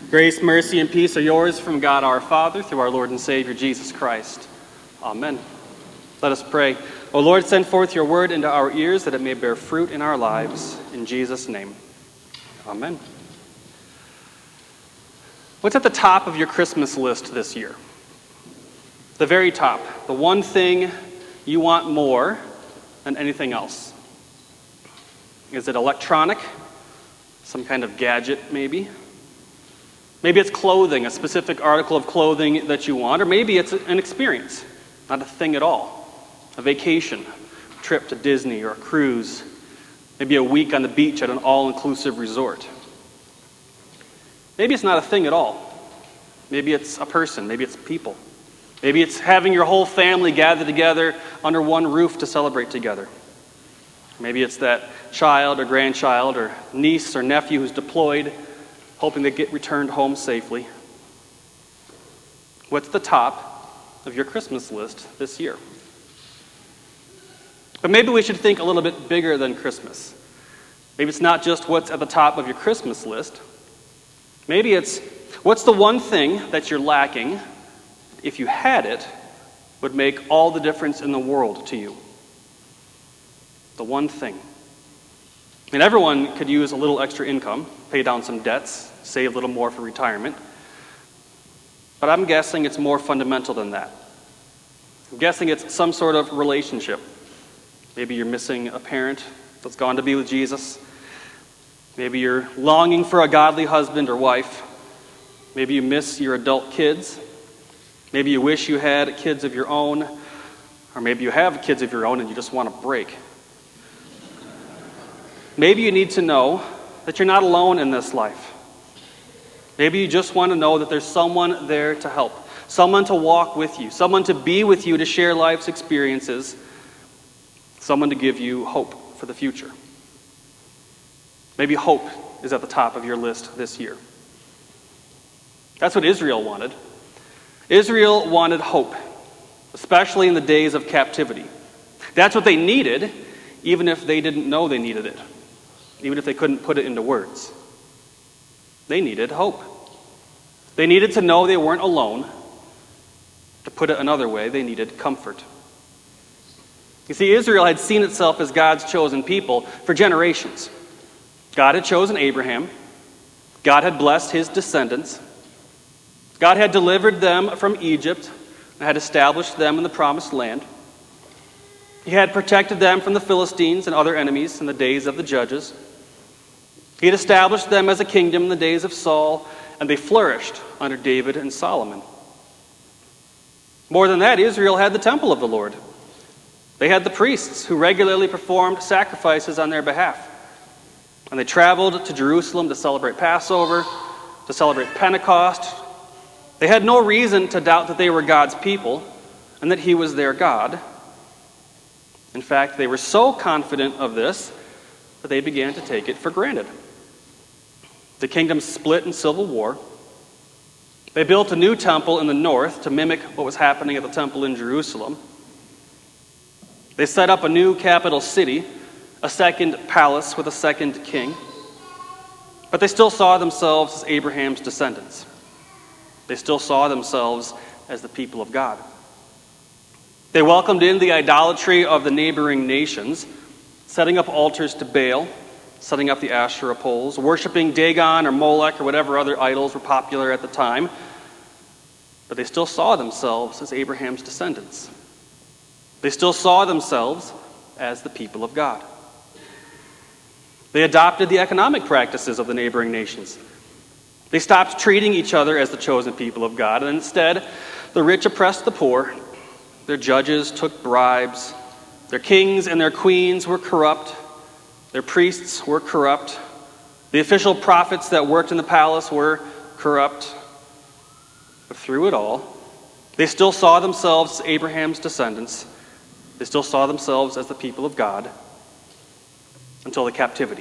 Grace, mercy, and peace are yours from God our Father through our Lord and Savior Jesus Christ. Amen. Let us pray. O Lord, send forth your word into our ears that it may bear fruit in our lives. In Jesus' name. Amen. What's at the top of your Christmas list this year? The very top. The one thing you want more than anything else. Is it electronic? Some kind of gadget, maybe? Maybe it's clothing, a specific article of clothing that you want, or maybe it's an experience, not a thing at all. A vacation, a trip to Disney or a cruise, maybe a week on the beach at an all-inclusive resort. Maybe it's not a thing at all. Maybe it's a person, maybe it's people. Maybe it's having your whole family gather together under one roof to celebrate together. Maybe it's that child or grandchild or niece or nephew who's deployed, hoping they get returned home safely. What's the top of your Christmas list this year? But maybe we should think a little bit bigger than Christmas. Maybe it's not just what's at the top of your Christmas list. Maybe it's what's the one thing that you're lacking, if you had it, would make all the difference in the world to you. The one thing. And everyone could use a little extra income, pay down some debts, save a little more for retirement. But I'm guessing it's more fundamental than that. I'm guessing it's some sort of relationship. Maybe you're missing a parent that's gone to be with Jesus. Maybe you're longing for a godly husband or wife. Maybe you miss your adult kids. Maybe you wish you had kids of your own. Or maybe you have kids of your own and you just want a break. Maybe you need to know that you're not alone in this life. Maybe you just want to know that there's someone there to help, someone to walk with you, someone to be with you to share life's experiences, someone to give you hope for the future. Maybe hope is at the top of your list this year. That's what Israel wanted. Israel wanted hope, especially in the days of captivity. That's what they needed, even if they didn't know they needed it. Even if they couldn't put it into words. They needed hope. They needed to know they weren't alone. To put it another way, they needed comfort. You see, Israel had seen itself as God's chosen people for generations. God had chosen Abraham. God had blessed his descendants. God had delivered them from Egypt and had established them in the promised land. He had protected them from the Philistines and other enemies in the days of the judges. He had established them as a kingdom in the days of Saul, and they flourished under David and Solomon. More than that, Israel had the temple of the Lord. They had the priests who regularly performed sacrifices on their behalf. And they traveled to Jerusalem to celebrate Passover, to celebrate Pentecost. They had no reason to doubt that they were God's people and that he was their God. In fact, they were so confident of this that they began to take it for granted. The kingdom split in civil war. They built a new temple in the north to mimic what was happening at the temple in Jerusalem. They set up a new capital city, a second palace with a second king. But they still saw themselves as Abraham's descendants. They still saw themselves as the people of God. They welcomed in the idolatry of the neighboring nations, setting up altars to Baal, setting up the Asherah poles, worshiping Dagon or Molech or whatever other idols were popular at the time. But they still saw themselves as Abraham's descendants. They still saw themselves as the people of God. They adopted the economic practices of the neighboring nations. They stopped treating each other as the chosen people of God, and instead, the rich oppressed the poor. Their judges took bribes. Their kings and their queens were corrupt. Their priests were corrupt. The official prophets that worked in the palace were corrupt. But through it all, they still saw themselves as Abraham's descendants. They still saw themselves as the people of God until the captivity,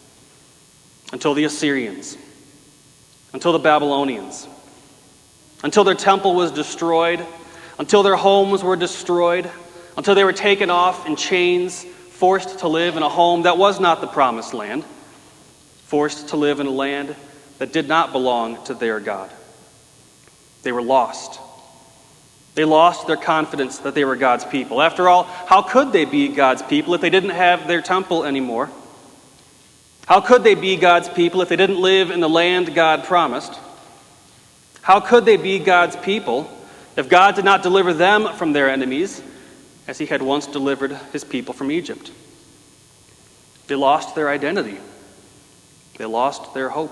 until the Assyrians, until the Babylonians, until their temple was destroyed, until their homes were destroyed, until they were taken off in chains, forced to live in a home that was not the promised land, forced to live in a land that did not belong to their God. They were lost. They lost their confidence that they were God's people. After all, how could they be God's people if they didn't have their temple anymore? How could they be God's people if they didn't live in the land God promised? How could they be God's people if God did not deliver them from their enemies as he had once delivered his people from Egypt? They lost their identity. They lost their hope.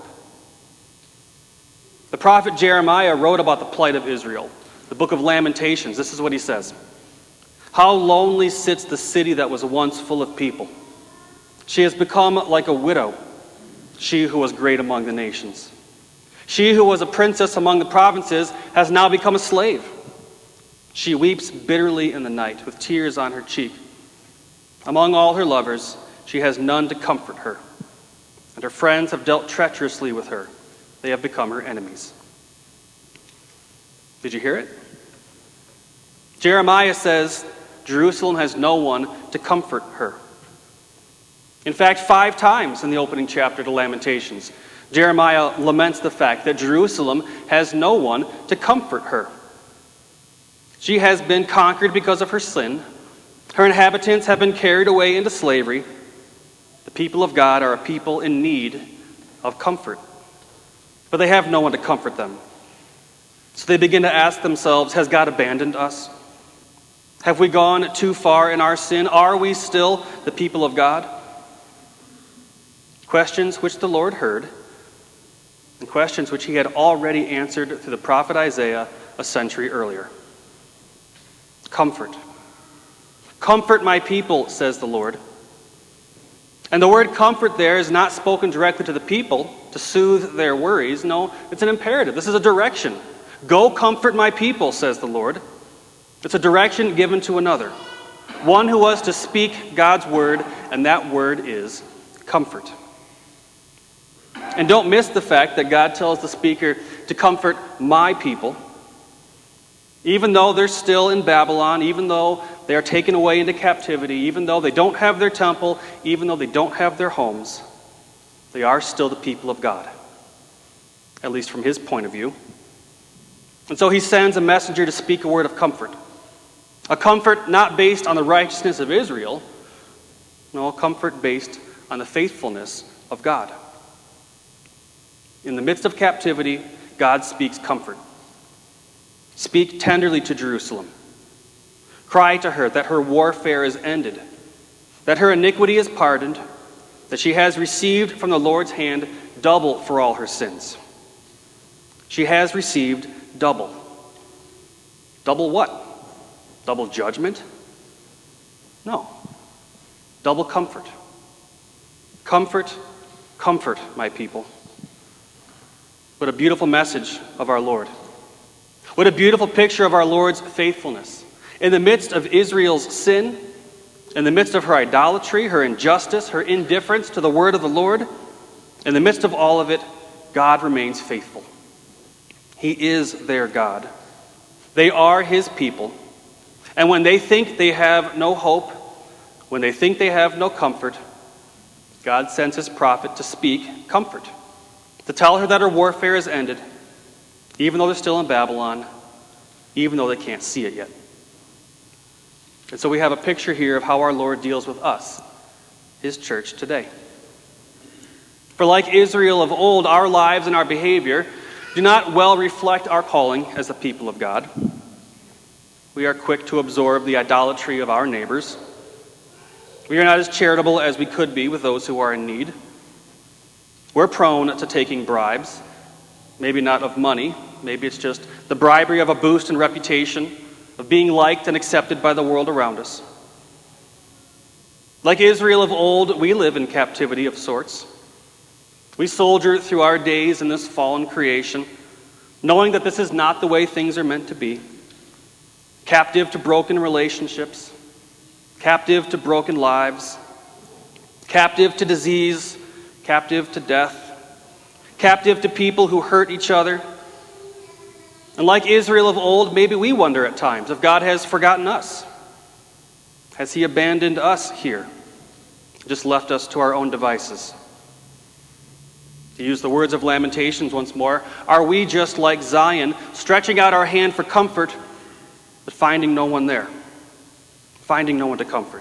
The prophet Jeremiah wrote about the plight of Israel. The book of Lamentations, this is what he says. How lonely sits the city that was once full of people. She has become like a widow, she who was great among the nations. She who was a princess among the provinces has now become a slave. She weeps bitterly in the night with tears on her cheek. Among all her lovers, she has none to comfort her, and her friends have dealt treacherously with her. They have become her enemies. Did you hear it? Jeremiah says Jerusalem has no one to comfort her. In fact, 5 times in the opening chapter to Lamentations, Jeremiah laments the fact that Jerusalem has no one to comfort her. She has been conquered because of her sin. Her inhabitants have been carried away into slavery. The people of God are a people in need of comfort, but they have no one to comfort them. So they begin to ask themselves, has God abandoned us? Have we gone too far in our sin? Are we still the people of God? Questions which the Lord heard, and questions which he had already answered through the prophet Isaiah a century earlier. Comfort. Comfort my people, says the Lord. And the word comfort there is not spoken directly to the people to soothe their worries. No, it's an imperative. This is a direction. Go comfort my people, says the Lord. It's a direction given to another, one who was to speak God's word, and that word is comfort. And don't miss the fact that God tells the speaker to comfort my people. Even though they're still in Babylon, even though they are taken away into captivity, even though they don't have their temple, even though they don't have their homes, they are still the people of God, at least from his point of view. And so he sends a messenger to speak a word of comfort. A comfort not based on the righteousness of Israel, no, a comfort based on the faithfulness of God. In the midst of captivity, God speaks comfort. Speak tenderly to Jerusalem. Cry to her that her warfare is ended, that her iniquity is pardoned, that she has received from the Lord's hand double for all her sins. She has received double. Double what? Double judgment? No. Double comfort. Comfort, comfort, my people. What a beautiful message of our Lord. What a beautiful picture of our Lord's faithfulness. In the midst of Israel's sin, in the midst of her idolatry, her injustice, her indifference to the word of the Lord, in the midst of all of it, God remains faithful. He is their God. They are his people. And when they think they have no hope, when they think they have no comfort, God sends his prophet to speak comfort, to tell her that her warfare is ended, even though they're still in Babylon, even though they can't see it yet. And so we have a picture here of how our Lord deals with us, his church today. For like Israel of old, our lives and our behavior do not well reflect our calling as the people of God. We are quick to absorb the idolatry of our neighbors. We are not as charitable as we could be with those who are in need. We're prone to taking bribes, maybe not of money, maybe it's just the bribery of a boost in reputation, of being liked and accepted by the world around us. Like Israel of old, we live in captivity of sorts. We soldier through our days in this fallen creation, knowing that this is not the way things are meant to be. Captive to broken relationships, captive to broken lives, captive to disease, captive to death, captive to people who hurt each other. And like Israel of old, maybe we wonder at times if God has forgotten us. Has he abandoned us here? Just left us to our own devices? To use the words of Lamentations once more, are we just like Zion, stretching out our hand for comfort, but finding no one there, finding no one to comfort?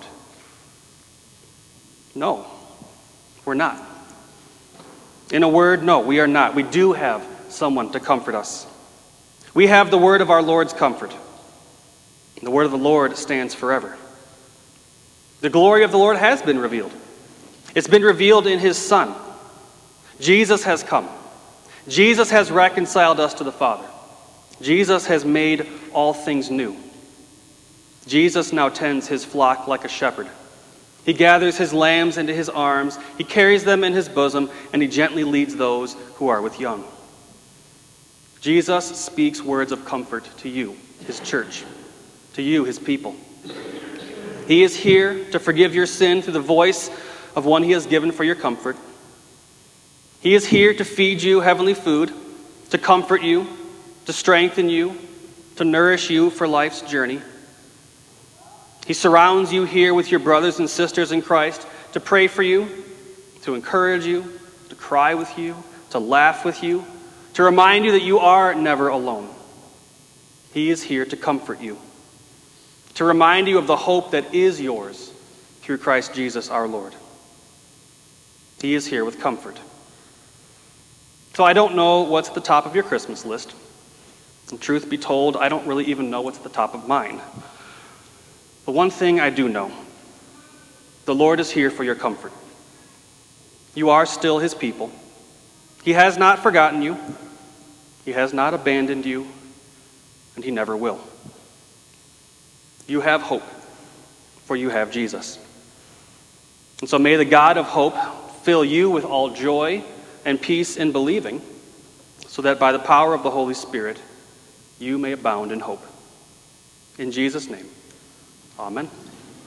No, we're not. In a word, no, we are not. We do have someone to comfort us. We have the word of our Lord's comfort. The word of the Lord stands forever. The glory of the Lord has been revealed. It's been revealed in his Son. Jesus has come. Jesus has reconciled us to the Father. Jesus has made all things new. Jesus now tends his flock like a shepherd. He gathers his lambs into his arms, he carries them in his bosom, and he gently leads those who are with young. Jesus speaks words of comfort to you, his church, to you, his people. He is here to forgive your sin through the voice of one he has given for your comfort. He is here to feed you heavenly food, to comfort you, to strengthen you, to nourish you for life's journey. He surrounds you here with your brothers and sisters in Christ to pray for you, to encourage you, to cry with you, to laugh with you, to remind you that you are never alone. He is here to comfort you, to remind you of the hope that is yours through Christ Jesus our Lord. He is here with comfort. So I don't know what's at the top of your Christmas list. And truth be told, I don't really even know what's at the top of mine. But one thing I do know, the Lord is here for your comfort. You are still his people. He has not forgotten you. He has not abandoned you, and he never will. You have hope, for you have Jesus. And so may the God of hope fill you with all joy and peace in believing, so that by the power of the Holy Spirit, you may abound in hope. In Jesus' name, amen.